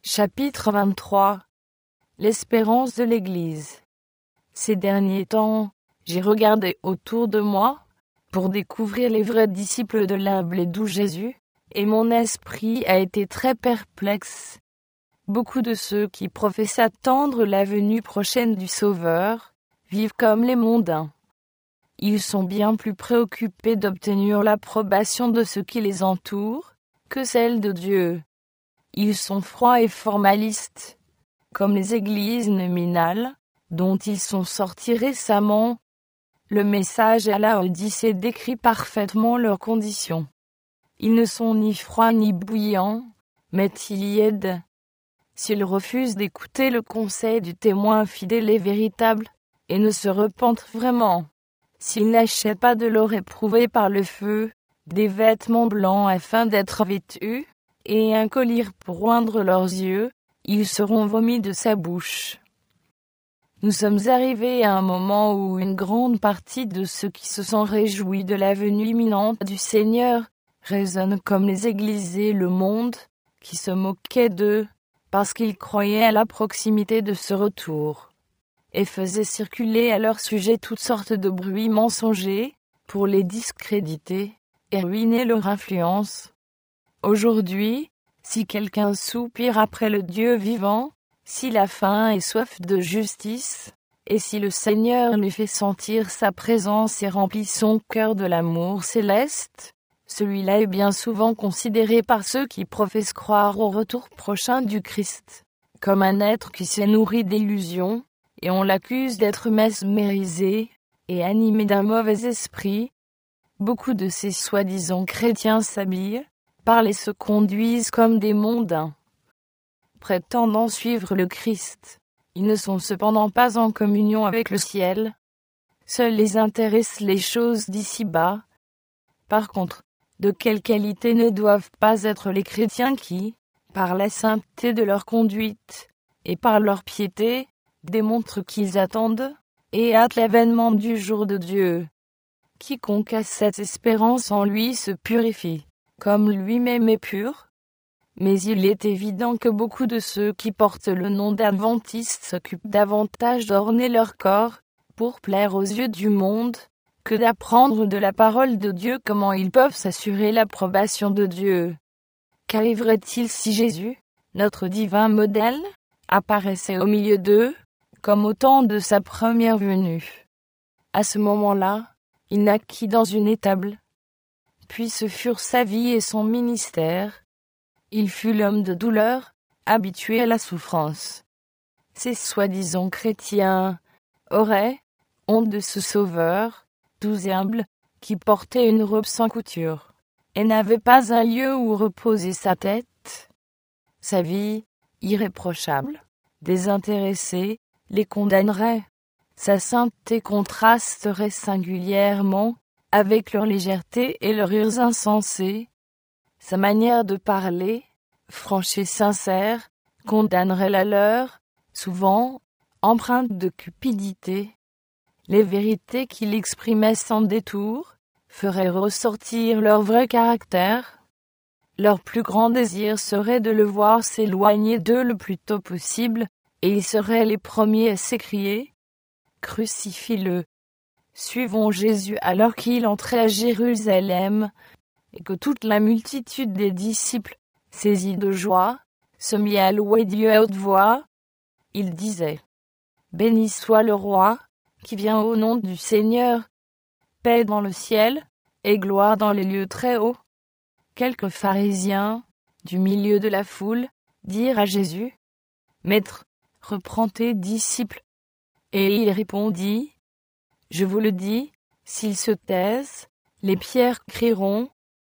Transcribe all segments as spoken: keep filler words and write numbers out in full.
Chapitre vingt-trois. L'espérance de l'Église. Ces derniers temps, j'ai regardé autour de moi pour découvrir les vrais disciples de l'humble et doux Jésus, et mon esprit a été très perplexe. Beaucoup de ceux qui professent attendre la venue prochaine du Sauveur vivent comme les mondains. Ils sont bien plus préoccupés d'obtenir l'approbation de ceux qui les entourent que celle de Dieu. Ils sont froids et formalistes, comme les églises nominales, dont ils sont sortis récemment. Le message à la Odyssée décrit parfaitement leurs conditions. Ils ne sont ni froids ni bouillants, mais timides. S'ils refusent d'écouter le conseil du témoin fidèle et véritable, et ne se repentent vraiment, s'ils n'achètent pas de l'or éprouvé par le feu, des vêtements blancs afin d'être vêtus, et un collier pour oindre leurs yeux, ils seront vomis de sa bouche. Nous sommes arrivés à un moment où une grande partie de ceux qui se sont réjouis de la venue imminente du Seigneur raisonnent comme les églises et le monde, qui se moquaient d'eux, parce qu'ils croyaient à la proximité de ce retour, et faisaient circuler à leur sujet toutes sortes de bruits mensongers, pour les discréditer, et ruiner leur influence. Aujourd'hui, si quelqu'un soupire après le Dieu vivant, s'il a faim et soif de justice, et si le Seigneur lui fait sentir sa présence et remplit son cœur de l'amour céleste, celui-là est bien souvent considéré par ceux qui professent croire au retour prochain du Christ, comme un être qui s'est nourri d'illusions, et on l'accuse d'être mesmérisé et animé d'un mauvais esprit. Beaucoup de ces soi-disant chrétiens s'habillent, parlent et se conduisent comme des mondains, prétendant suivre le Christ. Ils ne sont cependant pas en communion avec le ciel. Seuls les intéressent les choses d'ici-bas. Par contre, de quelle qualité ne doivent pas être les chrétiens qui, par la sainteté de leur conduite et par leur piété, démontrent qu'ils attendent et hâtent l'avènement du jour de Dieu. Quiconque a cette espérance en lui se purifie, comme lui-même est pur. Mais il est évident que beaucoup de ceux qui portent le nom d'adventistes s'occupent davantage d'orner leur corps, pour plaire aux yeux du monde, que d'apprendre de la parole de Dieu comment ils peuvent s'assurer l'approbation de Dieu. Qu'arriverait-il si Jésus, notre divin modèle, apparaissait au milieu d'eux, comme au temps de sa première venue? À ce moment-là, il naquit dans une étable. Puis ce furent sa vie et son ministère. Il fut l'homme de douleur, habitué à la souffrance. Ces soi-disant chrétiens auraient honte de ce Sauveur, doux et humble, qui portait une robe sans couture, et n'avait pas un lieu où reposer sa tête. Sa vie, irréprochable, désintéressée, les condamnerait. Sa sainteté contrasterait singulièrement avec leur légèreté et leurs rires insensés. Sa manière de parler, franche et sincère, condamnerait la leur, souvent empreinte de cupidité. Les vérités qu'il exprimait sans détour feraient ressortir leur vrai caractère. Leur plus grand désir serait de le voir s'éloigner d'eux le plus tôt possible, et ils seraient les premiers à s'écrier « Crucifie-le ». Suivons Jésus alors qu'il entrait à Jérusalem, et que toute la multitude des disciples, saisis de joie, se mit à louer Dieu à haute voix. Ils disaient: Béni soit le roi, qui vient au nom du Seigneur, paix dans le ciel, et gloire dans les lieux très hauts. Quelques pharisiens, du milieu de la foule, dirent à Jésus: Maître, reprends tes disciples. Et il répondit: Je vous le dis, s'ils se taisent, les pierres crieront.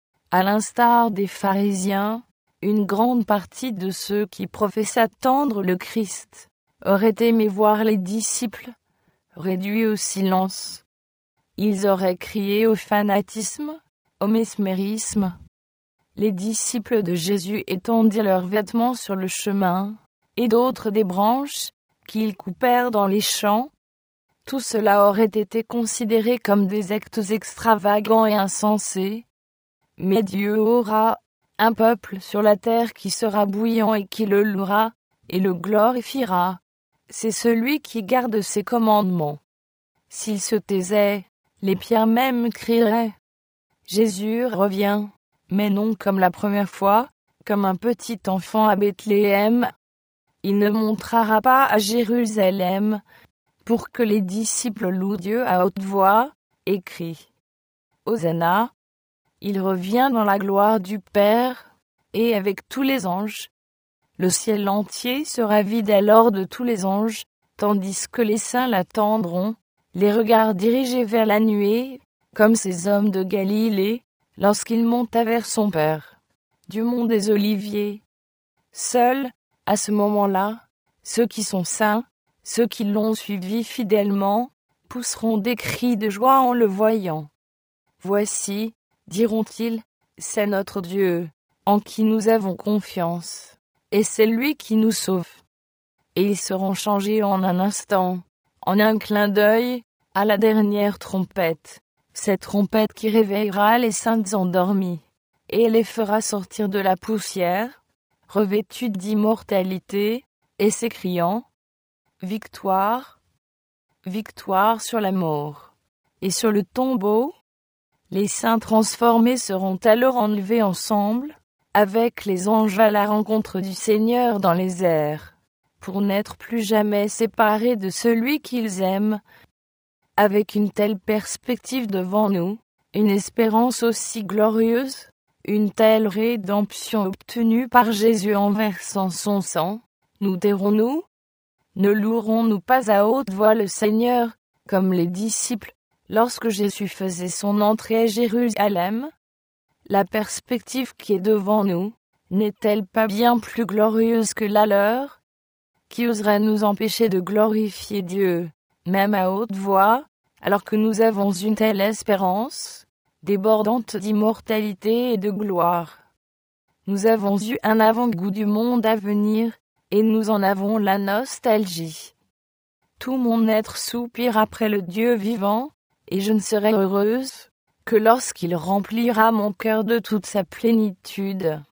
À l'instar des pharisiens, une grande partie de ceux qui professent attendre le Christ auraient aimé voir les disciples réduits au silence. Ils auraient crié au fanatisme, au mesmérisme. Les disciples de Jésus étendirent leurs vêtements sur le chemin, et d'autres des branches qu'ils coupèrent dans les champs. Tout cela aurait été considéré comme des actes extravagants et insensés. Mais Dieu aura un peuple sur la terre qui sera bouillant et qui le louera, et le glorifiera. C'est celui qui garde ses commandements. S'il se taisait, les pierres même crieraient. Jésus revient, mais non comme la première fois, comme un petit enfant à Bethléem. Il ne montera pas à Jérusalem, pour que les disciples louent Dieu à haute voix, et crient. Hosanna! Il revient dans la gloire du Père, et avec tous les anges. Le ciel entier sera vide alors de tous les anges, tandis que les saints l'attendront, les regards dirigés vers la nuée, comme ces hommes de Galilée, lorsqu'il monta vers son Père, du mont des Oliviers. Seuls, à ce moment-là, ceux qui sont saints, ceux qui l'ont suivi fidèlement, pousseront des cris de joie en le voyant. Voici, diront-ils, c'est notre Dieu, en qui nous avons confiance, et c'est lui qui nous sauve. Et ils seront changés en un instant, en un clin d'œil, à la dernière trompette, cette trompette qui réveillera les saints endormis, et les fera sortir de la poussière, revêtus d'immortalité, et s'écriant, Victoire, victoire sur la mort, et sur le tombeau. Les saints transformés seront alors enlevés ensemble, avec les anges à la rencontre du Seigneur dans les airs, pour n'être plus jamais séparés de celui qu'ils aiment. Avec une telle perspective devant nous, une espérance aussi glorieuse, une telle rédemption obtenue par Jésus en versant son sang, nous tairons-nous? Ne louerons-nous pas à haute voix le Seigneur, comme les disciples, lorsque Jésus faisait son entrée à Jérusalem? La perspective qui est devant nous, n'est-elle pas bien plus glorieuse que la leur? Qui oserait nous empêcher de glorifier Dieu, même à haute voix, alors que nous avons une telle espérance, débordante d'immortalité et de gloire? Nous avons eu un avant-goût du monde à venir, et nous en avons la nostalgie. Tout mon être soupire après le Dieu vivant, et je ne serai heureuse que lorsqu'il remplira mon cœur de toute sa plénitude.